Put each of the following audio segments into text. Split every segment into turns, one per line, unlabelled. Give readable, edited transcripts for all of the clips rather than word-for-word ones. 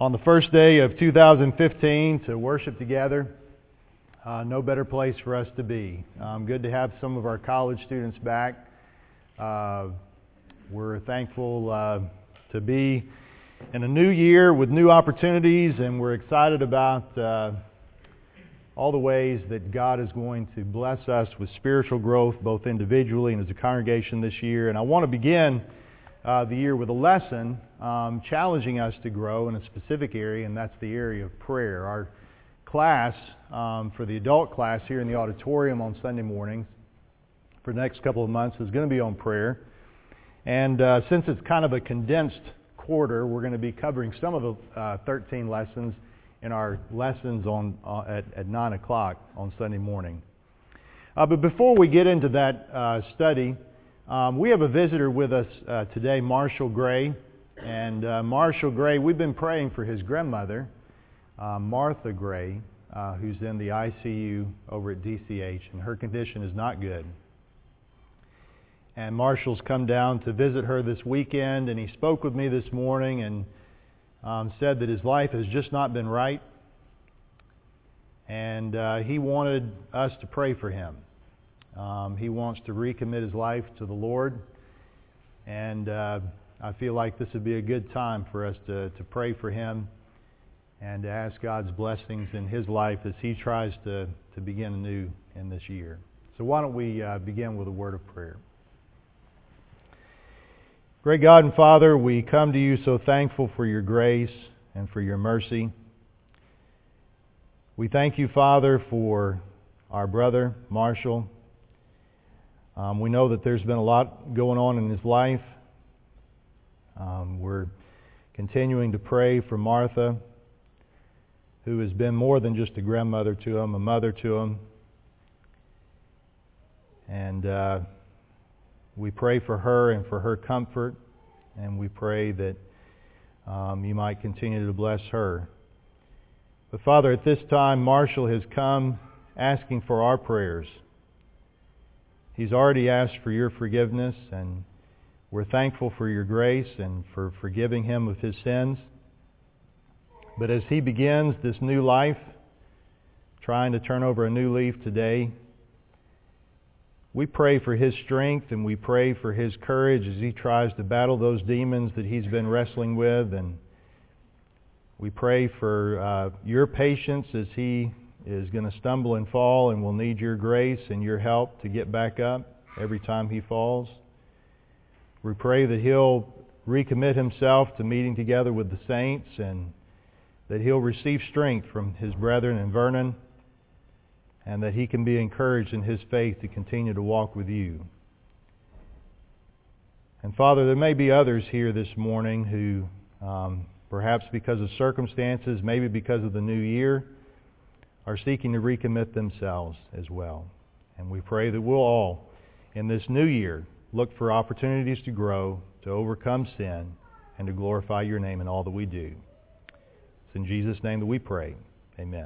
On the first day of 2015 to worship together, no better place for us to be. Good to have some of our college students back. We're thankful to be in a new year with new opportunities, and we're excited about all the ways that God is going to bless us with spiritual growth, both individually and as a congregation this year. And I want to begin the year with a lesson challenging us to grow in a specific area, and that's the area of prayer. Our class, for the adult class here in the auditorium on Sunday mornings for the next couple of months, is going to be on prayer. And since it's kind of a condensed quarter, we're going to be covering some of the 13 lessons in our lessons at 9 o'clock on Sunday morning. But before we get into that study, we have a visitor with us today, Marshall Gray. And Marshall Gray, we've been praying for his grandmother, Martha Gray, who's in the ICU over at DCH, and her condition is not good. And Marshall's come down to visit her this weekend, and he spoke with me this morning and said that his life has just not been right. And he wanted us to pray for him. He wants to recommit his life to the Lord, and I feel like this would be a good time for us to pray for him and to ask God's blessings in his life as he tries to begin anew in this year. So why don't we begin with a word of prayer. Great God and Father, we come to you so thankful for your grace and for your mercy. We thank you, Father, for our brother, Marshall. We know that there's been a lot going on in his life. We're continuing to pray for Martha, who has been more than just a grandmother to him, a mother to him. And we pray for her and for her comfort, and we pray that you might continue to bless her. But Father, at this time, Marshall has come asking for our prayers. He's already asked for your forgiveness, and we're thankful for your grace and for forgiving him of his sins. But as he begins this new life, trying to turn over a new leaf today, we pray for his strength and we pray for his courage as he tries to battle those demons that he's been wrestling with. And we pray for your patience as he is going to stumble and fall and will need your grace and your help to get back up every time he falls. We pray that he'll recommit himself to meeting together with the saints and that he'll receive strength from his brethren in Vernon and that he can be encouraged in his faith to continue to walk with you. And Father, there may be others here this morning who, perhaps because of circumstances, maybe because of the new year, are seeking to recommit themselves as well. And we pray that we'll all, in this new year, look for opportunities to grow, to overcome sin, and to glorify your name in all that we do. It's in Jesus' name that we pray. Amen.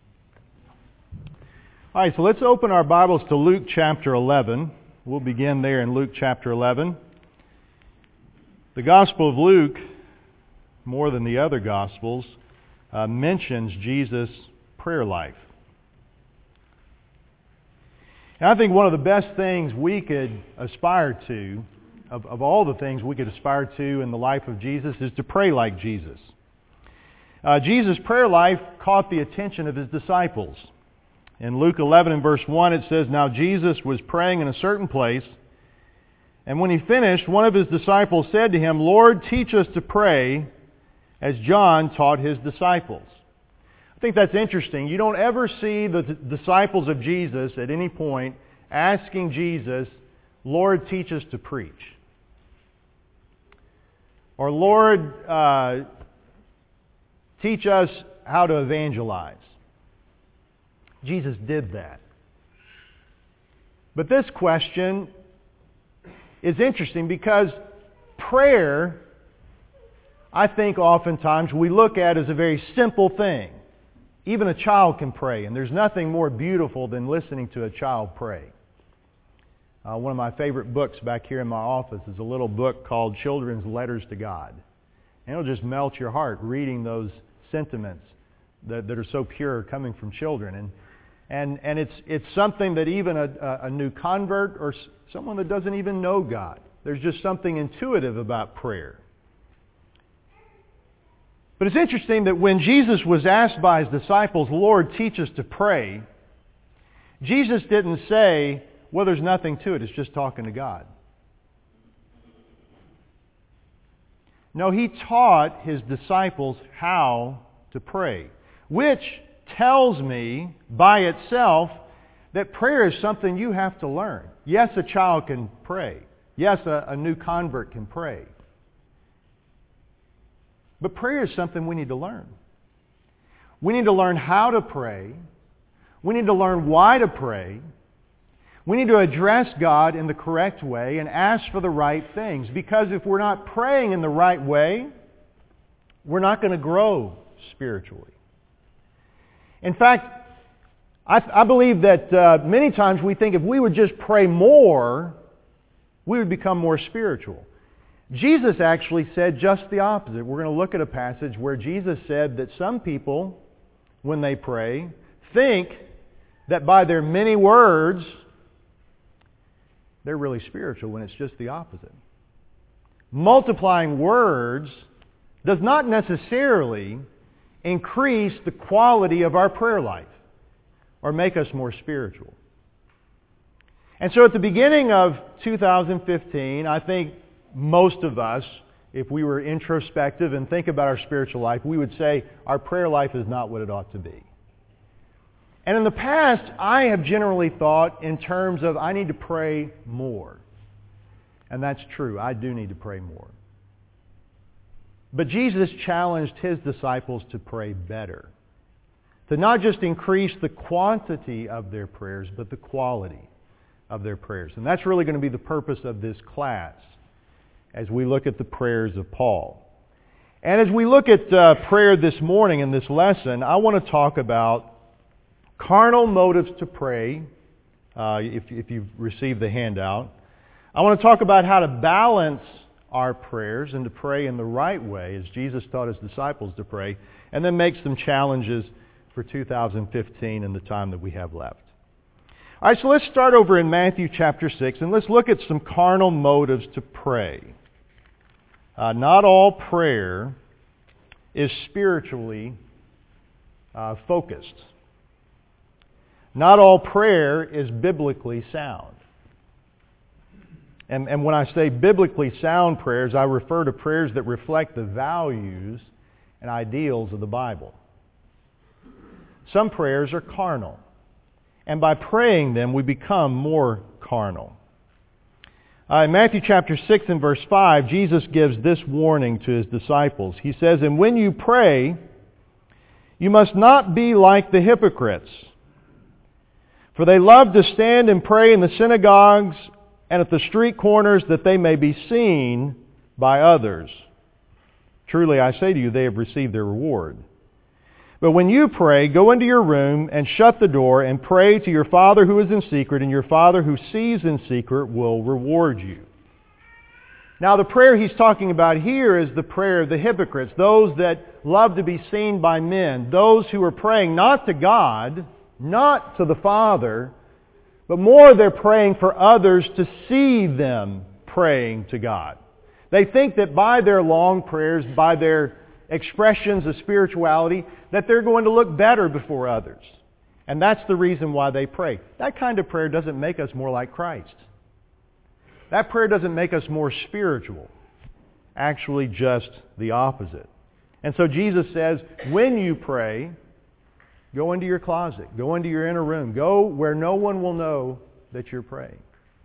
All right, so let's open our Bibles to Luke chapter 11. We'll begin there in Luke chapter 11. The Gospel of Luke, more than the other Gospels, mentions Jesus' prayer life. And I think one of the best things we could aspire to, of all the things we could aspire to in the life of Jesus, is to pray like Jesus. Jesus' prayer life caught the attention of his disciples. In Luke 11 and verse 1 it says, "Now Jesus was praying in a certain place, and when he finished, one of his disciples said to him, 'Lord, teach us to pray as John taught his disciples.'" I think that's interesting. You don't ever see the disciples of Jesus at any point asking Jesus, "Lord, teach us to preach." Or, "Lord, teach us how to evangelize." Jesus did that. But this question is interesting because prayer, I think oftentimes we look at as a very simple thing. Even a child can pray, and there's nothing more beautiful than listening to a child pray. One of my favorite books back here in my office is a little book called Children's Letters to God. And it'll just melt your heart reading those sentiments that are so pure coming from children. And it's something that even a new convert or someone that doesn't even know God, there's just something intuitive about prayer. But it's interesting that when Jesus was asked by His disciples, Lord, teach us to pray, Jesus didn't say, well, there's nothing to it, it's just talking to God. No, He taught His disciples how to pray, which tells me by itself that prayer is something you have to learn. Yes, a child can pray. Yes, a new convert can pray. But prayer is something we need to learn. We need to learn how to pray. We need to learn why to pray. We need to address God in the correct way and ask for the right things. Because if we're not praying in the right way, we're not going to grow spiritually. In fact, I believe that many times we think if we would just pray more, we would become more spiritual. Jesus actually said just the opposite. We're going to look at a passage where Jesus said that some people, when they pray, think that by their many words, they're really spiritual, when it's just the opposite. Multiplying words does not necessarily increase the quality of our prayer life or make us more spiritual. And so at the beginning of 2015, I think most of us, if we were introspective and think about our spiritual life, we would say our prayer life is not what it ought to be. And in the past, I have generally thought in terms of I need to pray more. And that's true. I do need to pray more. But Jesus challenged His disciples to pray better. To not just increase the quantity of their prayers, but the quality of their prayers. And that's really going to be the purpose of this class as we look at the prayers of Paul. And as we look at prayer this morning in this lesson, I want to talk about carnal motives to pray, if you've received the handout. I want to talk about how to balance our prayers and to pray in the right way as Jesus taught His disciples to pray, and then make some challenges for 2015 and the time that we have left. All right, so let's start over in Matthew chapter 6, and let's look at some carnal motives to pray. Not all prayer is spiritually focused. Not all prayer is biblically sound. And when I say biblically sound prayers, I refer to prayers that reflect the values and ideals of the Bible. Some prayers are carnal. And by praying them, we become more carnal. In Matthew chapter 6 and verse 5, Jesus gives this warning to His disciples. He says, "And when you pray, you must not be like the hypocrites, for they love to stand and pray in the synagogues and at the street corners that they may be seen by others. Truly I say to you, they have received their reward. But when you pray, go into your room and shut the door and pray to your Father who is in secret, and your Father who sees in secret will reward you." Now the prayer He's talking about here is the prayer of the hypocrites, those that love to be seen by men, those who are praying not to God, not to the Father, but more they're praying for others to see them praying to God. They think that by their long prayers, by their expressions of spirituality, that they're going to look better before others. And that's the reason why they pray. That kind of prayer doesn't make us more like Christ. That prayer doesn't make us more spiritual. Actually, just the opposite. And so Jesus says, when you pray, go into your closet, go into your inner room, go where no one will know that you're praying.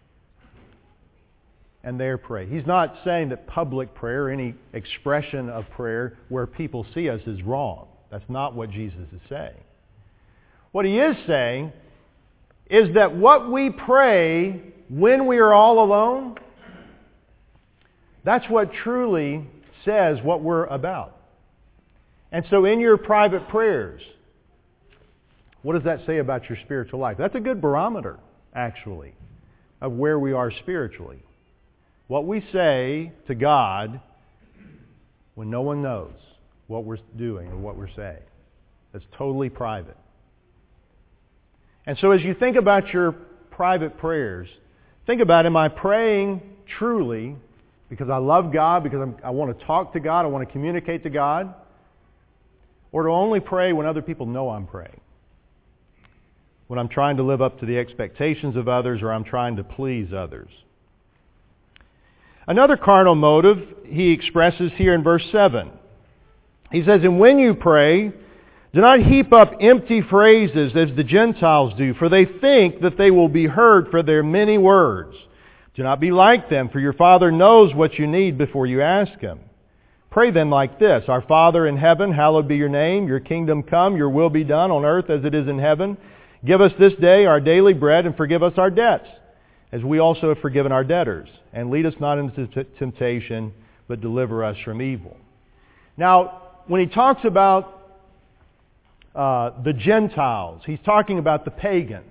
And there pray. He's not saying that public prayer, any expression of prayer where people see us, is wrong. That's not what Jesus is saying. What He is saying is that what we pray when we are all alone, that's what truly says what we're about. And so in your private prayers, what does that say about your spiritual life? That's a good barometer, actually, of where we are spiritually. What we say to God when no one knows what we're doing or what we're saying. That's totally private. And so as you think about your private prayers, think about, am I praying truly because I love God, because I want to talk to God, I want to communicate to God? Or do I only pray when other people know I'm praying? When I'm trying to live up to the expectations of others, or I'm trying to please others? Another carnal motive he expresses here in verse 7. He says, "And when you pray, do not heap up empty phrases as the Gentiles do, for they think that they will be heard for their many words. Do not be like them, for your Father knows what you need before you ask Him. Pray then like this: Our Father in heaven, hallowed be your name. Your kingdom come, your will be done on earth as it is in heaven. Give us this day our daily bread, and forgive us our debts, as we also have forgiven our debtors. And lead us not into temptation, but deliver us from evil." Now, when he talks about the Gentiles, he's talking about the pagans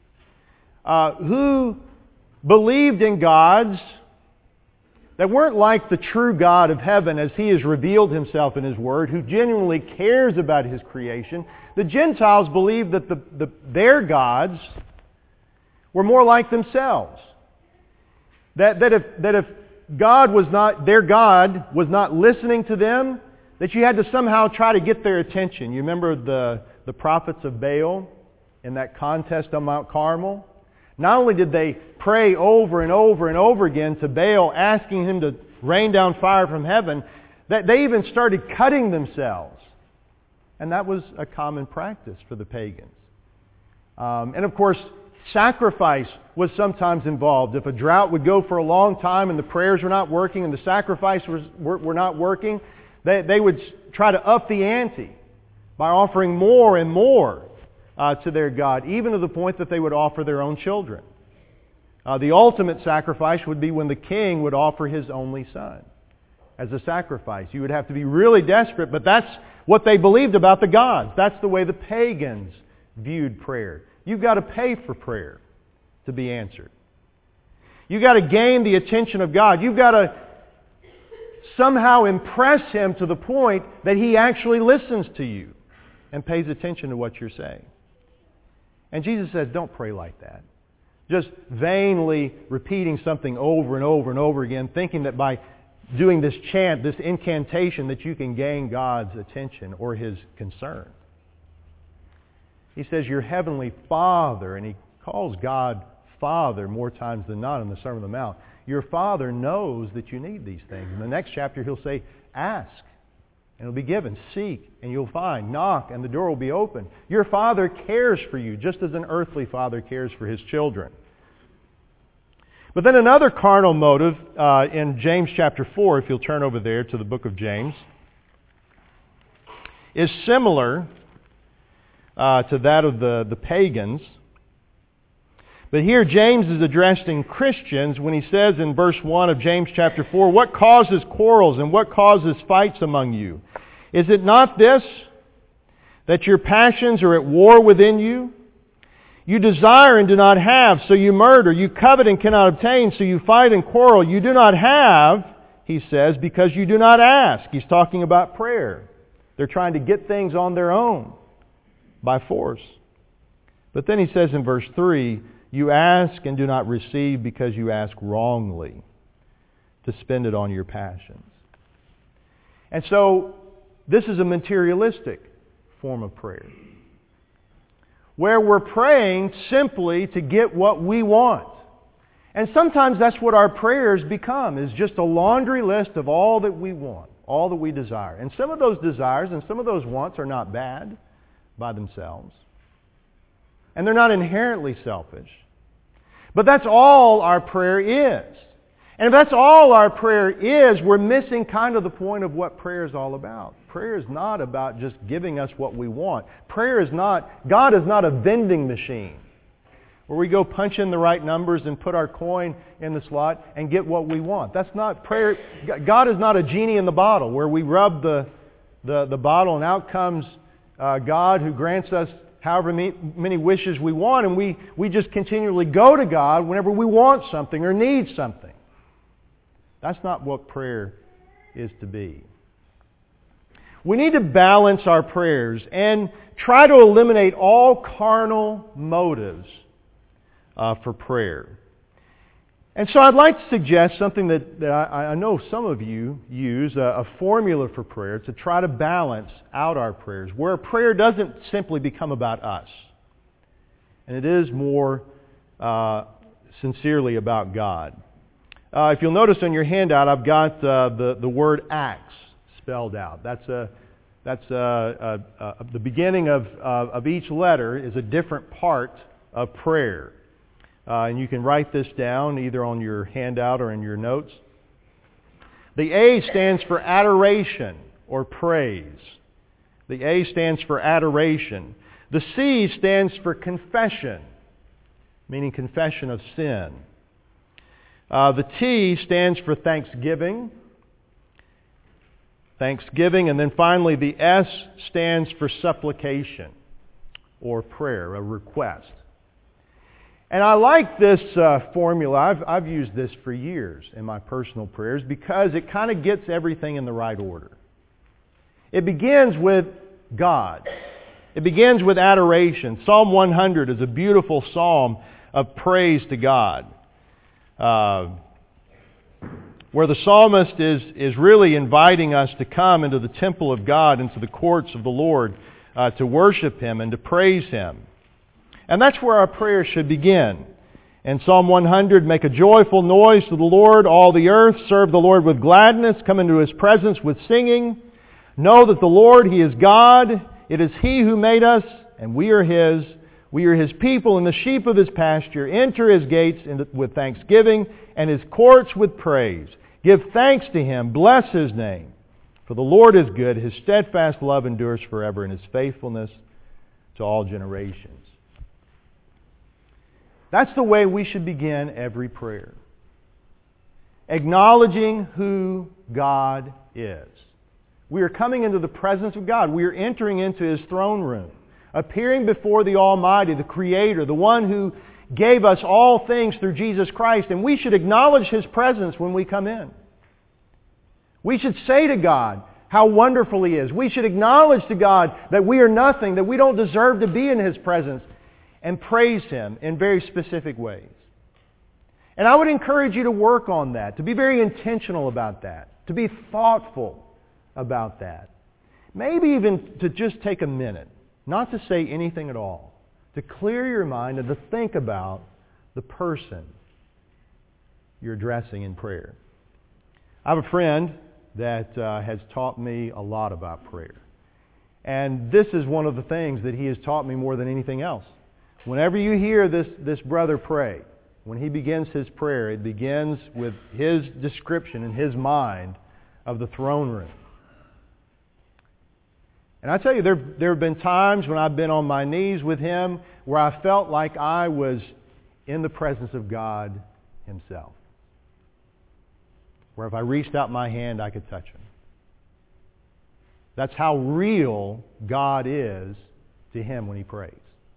who believed in gods that weren't like the true God of heaven as He has revealed Himself in His Word, who genuinely cares about His creation. The Gentiles believed that their gods were more like themselves. That if God was not, their God was not listening to them, that you had to somehow try to get their attention. You remember the prophets of Baal in that contest on Mount Carmel? Not only did they pray over and over and over again to Baal, asking him to rain down fire from heaven, that they even started cutting themselves. And that was a common practice for the pagans. And of course, sacrifice was sometimes involved. If a drought would go for a long time and the prayers were not working and the sacrifices were not working, they would try to up the ante by offering more and more to their God, even to the point that they would offer their own children. The ultimate sacrifice would be when the king would offer his only son as a sacrifice. You would have to be really desperate, but that's what they believed about the gods. That's the way the pagans viewed prayer. You've got to pay for prayer to be answered. You've got to gain the attention of God. You've got to somehow impress Him to the point that He actually listens to you and pays attention to what you're saying. And Jesus says, don't pray like that. Just vainly repeating something over and over and over again, thinking that by doing this chant, this incantation, that you can gain God's attention or His concern. He says, your heavenly Father, and He calls God Father more times than not in the Sermon on the Mount. Your Father knows that you need these things. In the next chapter, He'll say, ask, and it'll be given. Seek, and you'll find. Knock, and the door will be open. Your Father cares for you, just as an earthly father cares for his children. But then another carnal motive in James chapter 4, if you'll turn over there to the book of James, is similar to that of the pagans. But here James is addressing Christians when he says in verse 1 of James chapter 4, what causes quarrels and what causes fights among you? Is it not this, that your passions are at war within you? You desire and do not have, so you murder. You covet and cannot obtain, so you fight and quarrel. You do not have, he says, because you do not ask. He's talking about prayer. They're trying to get things on their own by force. But then he says in verse 3, you ask and do not receive because you ask wrongly to spend it on your passions. And so this is a materialistic form of prayer, where we're praying simply to get what we want. And sometimes that's what our prayers become, is just a laundry list of all that we want, all that we desire. And some of those desires and some of those wants are not bad by themselves. And they're not inherently selfish. But that's all our prayer is. And if that's all our prayer is, we're missing kind of the point of what prayer is all about. Prayer is not about just giving us what we want. Prayer is not, God is not a vending machine where we go punch in the right numbers and put our coin in the slot and get what we want. That's not prayer. God is not a genie in the bottle where we rub the bottle and out comes God who grants us however many wishes we want, and we just continually go to God whenever we want something or need something. That's not what prayer is to be. We need to balance our prayers and try to eliminate all carnal motives for prayer. And so I'd like to suggest something that I know some of you use, a formula for prayer to try to balance out our prayers, where prayer doesn't simply become about us. And it is more sincerely about God. If you'll notice on your handout, I've got the word acts spelled out. That's the beginning of each letter is a different part of prayer. And you can write this down either on your handout or in your notes. The A stands for adoration or praise. The A stands for adoration. The C stands for confession, meaning confession of sin. The T stands for thanksgiving. Thanksgiving. And then finally the S stands for supplication or prayer, a request. And I like this formula. I've used this for years in my personal prayers because it kind of gets everything in the right order. It begins with God. It begins with adoration. Psalm 100 is a beautiful psalm of praise to God, where the psalmist is really inviting us to come into the temple of God, into the courts of the Lord, to worship Him and to praise Him. And that's where our prayer should begin. In Psalm 100, make a joyful noise to the Lord, all the earth. Serve the Lord with gladness. Come into His presence with singing. Know that the Lord, He is God. It is He who made us, and we are His. We are His people and the sheep of His pasture. Enter His gates with thanksgiving and His courts with praise. Give thanks to Him. Bless His name. For the Lord is good. His steadfast love endures forever, and His faithfulness to all generations. That's the way we should begin every prayer. Acknowledging who God is. We are coming into the presence of God. We are entering into His throne room, appearing before the Almighty, the Creator, the one who gave us all things through Jesus Christ. And we should acknowledge His presence when we come in. We should say to God how wonderful He is. We should acknowledge to God that we are nothing, that we don't deserve to be in His presence, and praise Him in very specific ways. And I would encourage you to work on that, to be very intentional about that, to be thoughtful about that. Maybe even to just take a minute, not to say anything at all, to clear your mind and to think about the person you're addressing in prayer. I have a friend that has taught me a lot about prayer. And this is one of the things that he has taught me more than anything else. Whenever you hear this brother pray, when he begins his prayer, it begins with his description in his mind of the throne room. And I tell you, there have been times when I've been on my knees with him where I felt like I was in the presence of God Himself. Where if I reached out my hand, I could touch Him. That's how real God is to him when he prays.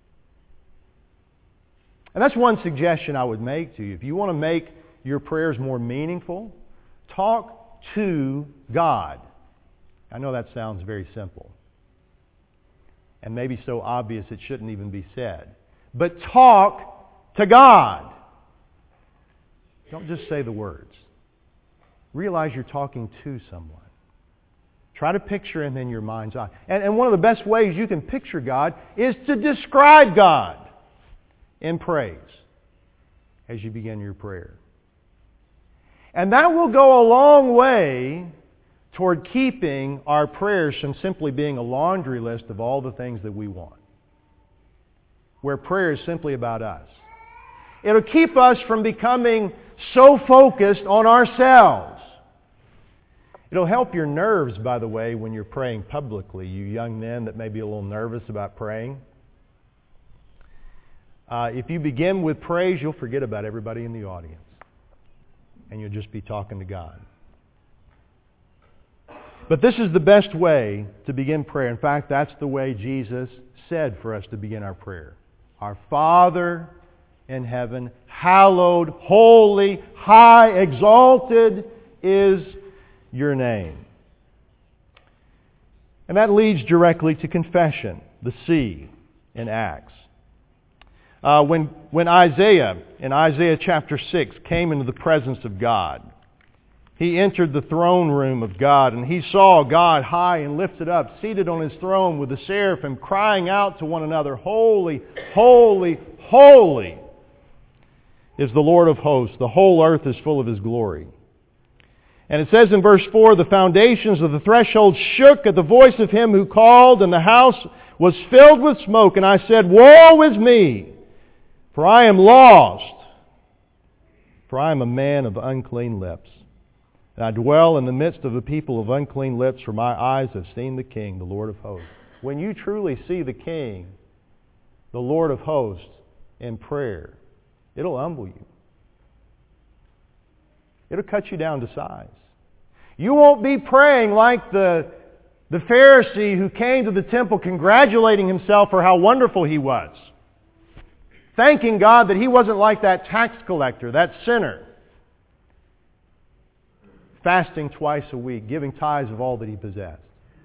And that's one suggestion I would make to you. If you want to make your prayers more meaningful, talk to God. I know that sounds very simple. And maybe so obvious it shouldn't even be said. But talk to God. Don't just say the words. Realize you're talking to someone. Try to picture Him in your mind's eye. And one of the best ways you can picture God is to describe God in praise as you begin your prayer. And that will go a long way toward keeping our prayers from simply being a laundry list of all the things that we want. Where prayer is simply about us. It'll keep us from becoming so focused on ourselves. It'll help your nerves, by the way, when you're praying publicly, you young men that may be a little nervous about praying. If you begin with praise, you'll forget about everybody in the audience. And you'll just be talking to God. But this is the best way to begin prayer. In fact, that's the way Jesus said for us to begin our prayer. Our Father in heaven, hallowed, holy, high, exalted is your name. And that leads directly to confession, the C in Acts. When Isaiah, in Isaiah chapter 6, came into the presence of God, he entered the throne room of God, and he saw God high and lifted up, seated on his throne with the seraphim, crying out to one another, "Holy, holy, holy is the Lord of hosts. The whole earth is full of His glory." And it says in verse 4, "The foundations of the threshold shook at the voice of Him who called, and the house was filled with smoke. And I said, Woe is me! For I am lost, for I am a man of unclean lips. And I dwell in the midst of a people of unclean lips, for my eyes have seen the King, the Lord of hosts." When you truly see the King, the Lord of hosts, in prayer, it'll humble you. It'll cut you down to size. You won't be praying like the Pharisee who came to the temple congratulating himself for how wonderful he was, thanking God that he wasn't like that tax collector, that sinner, fasting twice a week, giving tithes of all that he possessed.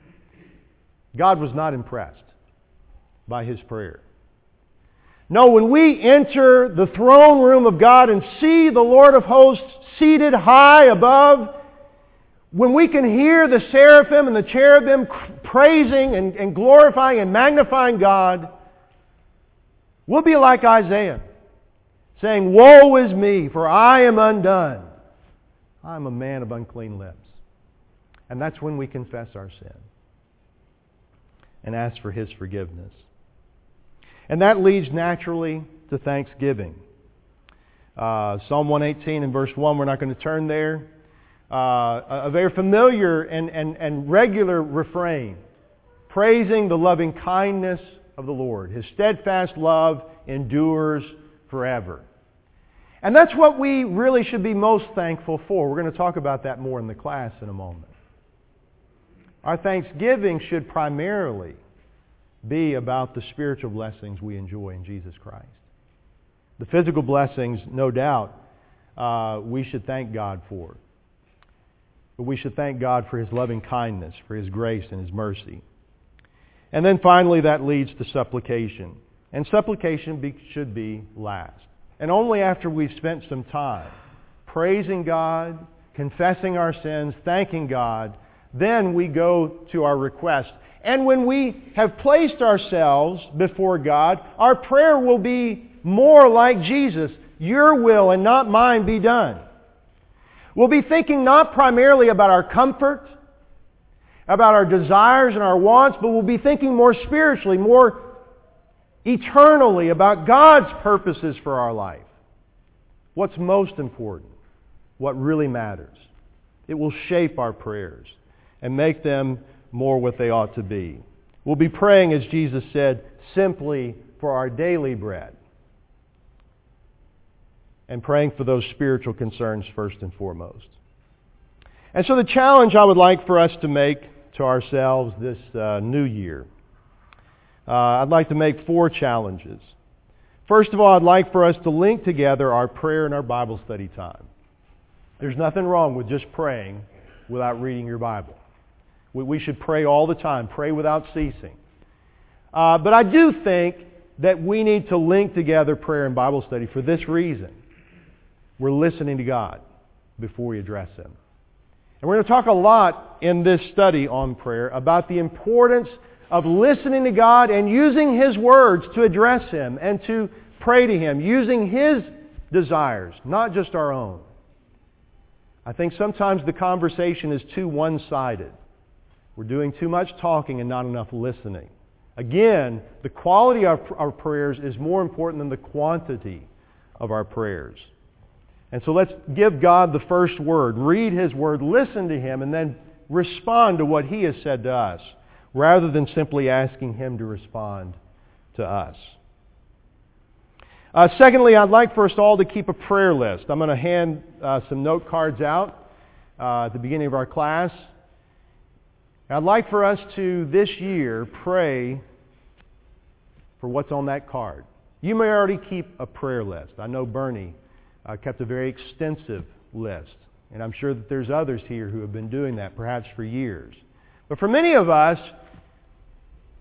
God was not impressed by his prayer. No, when we enter the throne room of God and see the Lord of hosts seated high above, when we can hear the seraphim and the cherubim praising and glorifying and magnifying God, we'll be like Isaiah, saying, "Woe is me, for I am undone. I am a man of unclean lips." And that's when we confess our sin and ask for His forgiveness. And that leads naturally to thanksgiving. Psalm 118 and verse 1, we're not going to turn there. A very familiar and regular refrain, praising the loving kindness of the Lord. His steadfast love endures forever. And that's what we really should be most thankful for. We're going to talk about that more in the class in a moment. Our thanksgiving should primarily be about the spiritual blessings we enjoy in Jesus Christ. The physical blessings, no doubt, we should thank God for. But we should thank God for His loving kindness, for His grace and His mercy. And then finally, that leads to supplication. And supplication should be last. And only after we've spent some time praising God, confessing our sins, thanking God, then we go to our request. And when we have placed ourselves before God, our prayer will be more like Jesus. Your will and not mine be done. We'll be thinking not primarily about our comfort, about our desires and our wants, but we'll be thinking more spiritually, more eternally about God's purposes for our life. What's most important, what really matters. It will shape our prayers and make them more what they ought to be. We'll be praying, as Jesus said, simply for our daily bread. And praying for those spiritual concerns first and foremost. And so the challenge I would like for us to make to ourselves this new year, I'd like to make 4 challenges. First of all, I'd like for us to link together our prayer and our Bible study time. There's nothing wrong with just praying without reading your Bible. We should pray all the time, pray without ceasing. But I do think that we need to link together prayer and Bible study for this reason. We're listening to God before we address Him. And we're going to talk a lot in this study on prayer about the importance of listening to God and using His words to address Him and to pray to Him, using His desires, not just our own. I think sometimes the conversation is too one-sided. We're doing too much talking and not enough listening. Again, the quality of our prayers is more important than the quantity of our prayers. And so let's give God the first word, read His Word, listen to Him, and then respond to what He has said to us, rather than simply asking Him to respond to us. Secondly, I'd like for us all to keep a prayer list. I'm going to hand some note cards out at the beginning of our class. I'd like for us to, this year, pray for what's on that card. You may already keep a prayer list. I know Bernie kept a very extensive list. And I'm sure that there's others here who have been doing that, perhaps for years. But for many of us,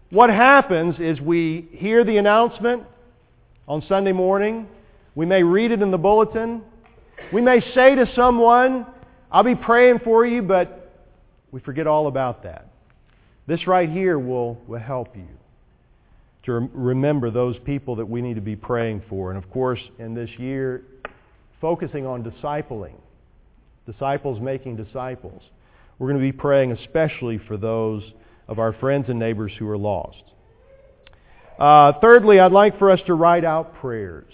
what happens is we hear the announcement on Sunday morning. We may read it in the bulletin. We may say to someone, I'll be praying for you, but we forget all about that. This right here will help you to remember those people that we need to be praying for. And of course, in this year, focusing on discipling, disciples making disciples. We're going to be praying especially for those of our friends and neighbors who are lost. Thirdly, I'd like for us to write out prayers.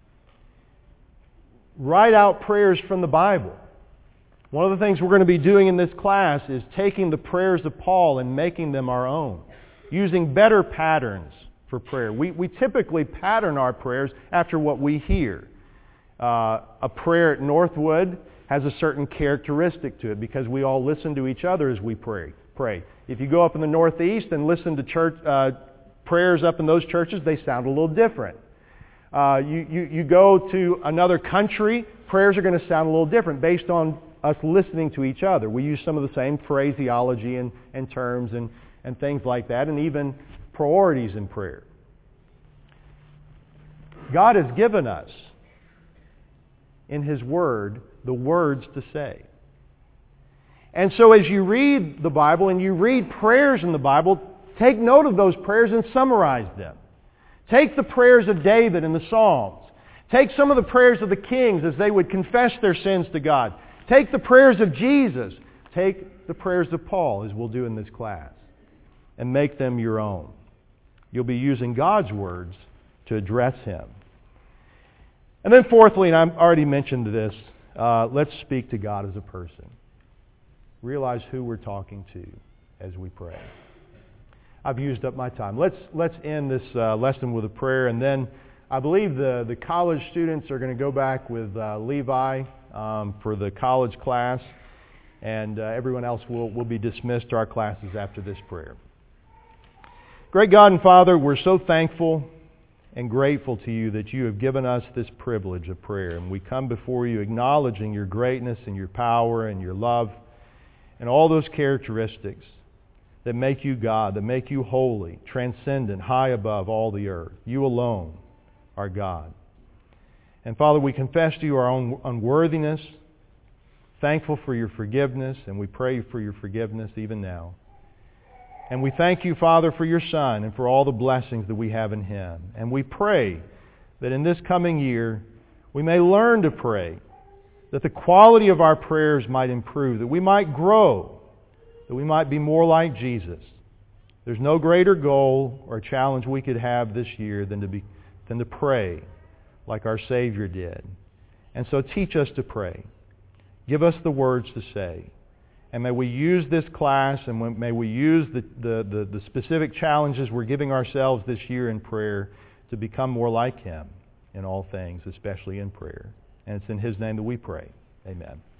Write out prayers from the Bible. One of the things we're going to be doing in this class is taking the prayers of Paul and making them our own, using better patterns for prayer. We typically pattern our prayers after what we hear. A prayer at Northwood has a certain characteristic to it because we all listen to each other as we pray. If you go up in the Northeast and listen to church prayers up in those churches, they sound a little different. You go to another country, prayers are going to sound a little different based on us listening to each other. We use some of the same phraseology and terms and things like that, and even priorities in prayer. God has given us in His Word the words to say. And so as you read the Bible and you read prayers in the Bible, take note of those prayers and summarize them. Take the prayers of David in the Psalms. Take some of the prayers of the kings as they would confess their sins to God. Take the prayers of Jesus. Take the prayers of Paul, as we'll do in this class, and make them your own. You'll be using God's words to address Him. And then fourthly, and I've already mentioned this, let's speak to God as a person. Realize who we're talking to as we pray. I've used up my time. Let's end this lesson with a prayer, and then I believe the college students are going to go back with Levi for the college class, and everyone else will be dismissed to our classes after this prayer. Great God and Father, we're so thankful and grateful to You that You have given us this privilege of prayer, and we come before You acknowledging Your greatness and Your power and Your love and all those characteristics that make You God, that make You holy, transcendent, high above all the earth. You alone are God. And Father, we confess to You our own unworthiness, thankful for Your forgiveness, and we pray for Your forgiveness even now. And we thank You, Father, for Your Son and for all the blessings that we have in Him. And we pray that in this coming year we may learn to pray, that the quality of our prayers might improve, that we might grow, that we might be more like Jesus. There's no greater goal or challenge we could have this year than to pray like our Savior did. And so teach us to pray. Give us the words to say. And may we use this class and may we use the specific challenges we're giving ourselves this year in prayer to become more like Him in all things, especially in prayer. And it's in His name that we pray. Amen.